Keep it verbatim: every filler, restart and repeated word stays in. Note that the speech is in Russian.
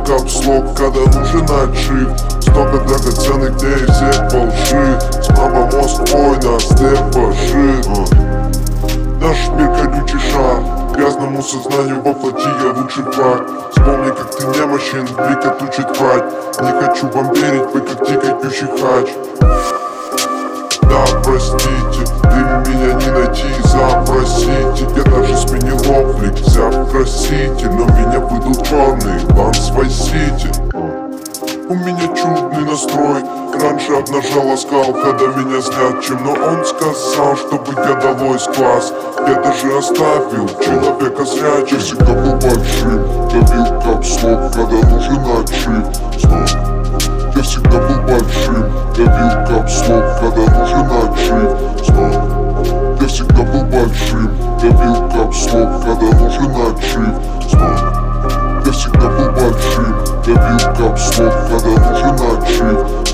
капслок, когда нужен отжив. Столько драгоценных дней всех фалши. Справа мозг, ой, на степ пошит. Наш мир колючий шар, грязному сознанию воплоти я лучший враг. Вспомни, как ты немощен, блик отучит хвать. Не хочу вам верить, вы как тикающий хач. Да, простите, вы меня не найти, запросите. Я даже сменил облик, взяв краситель, но меня выдал черный ланс Вайс-Сити. У меня чудный настрой, раньше обнажал оскал, когда меня снят чем. Но он сказал, чтобы я долой с глаз. Я даже оставил человека зрячим. Я всегда был большим, давил капслок, когда нужен отжив. Я всегда был большим, давил капслок, когда нужен отжив. Я всегда был большим, давил капслок, когда нужен отжив. Я всегда был большим, давил капслок, когда нужен отжив.